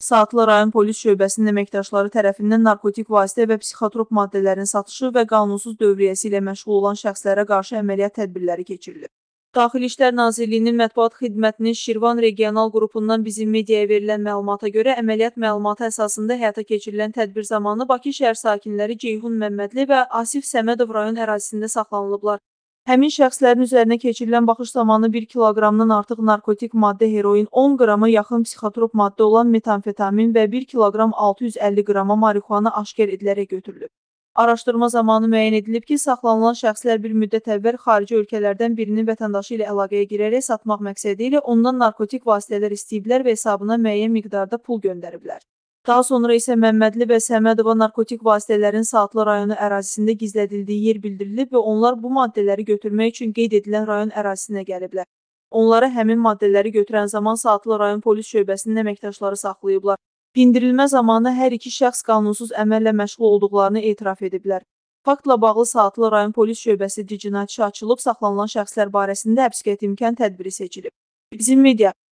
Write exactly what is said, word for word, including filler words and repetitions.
Saatlı rayon polis şöbəsinin əməkdaşları tərəfindən narkotik vasitə və psixotrop maddələrin satışı və qanunsuz dövriyyəsi ilə məşğul olan şəxslərə qarşı əməliyyat tədbirləri keçirilib. Daxili İşlər Nazirliyinin mətbuat xidmətinin Şirvan regional qrupundan bizim mediaya verilən məlumata görə əməliyyat məlumatı əsasında həyata keçirilən tədbir zamanı Bakı şəhər sakinləri Ceyhun Məmmədli və Asif Səmədov rayon ərazisində saxlanılıblar. Həmin şəxslərin üzərinə keçirilən baxış zamanı bir kiloqramdan artıq narkotik maddə heroin, on qrama yaxın psixotrop maddə olan metamfetamin və bir kiloqram altı yüz əlli qrama marixuana aşkar edilərək götürülüb. Araşdırma zamanı müəyyən edilib ki, saxlanılan şəxslər bir müddət əvvəl xarici ölkələrdən birinin vətəndaşı ilə əlaqəyə girərək satmaq məqsədi ilə ondan narkotik vasitələr istəyiblər və hesabına müəyyən miqdarda pul göndəriblər. Daha sonra isə Məmmədli və Səmədova narkotik vasitələrin Saatlı rayonu ərazisində gizlədildiyi yer bildirilib və onlar bu maddələri götürmək üçün qeyd edilən rayon ərazisinə gəliblər. Onları həmin maddələri götürən zaman Saatlı rayon polis şöbəsinin əməkdaşları saxlayıblar. Dindirilmə zamanı hər iki şəxs qanunsuz əməllə məşğul olduqlarını etiraf ediblər. Faktla bağlı Saatlı rayon polis şöbəsi cinayət işi açılıb, saxlanılan şəxslər barəsində həbs qəti imkan tədbiri seçilib. Bizim media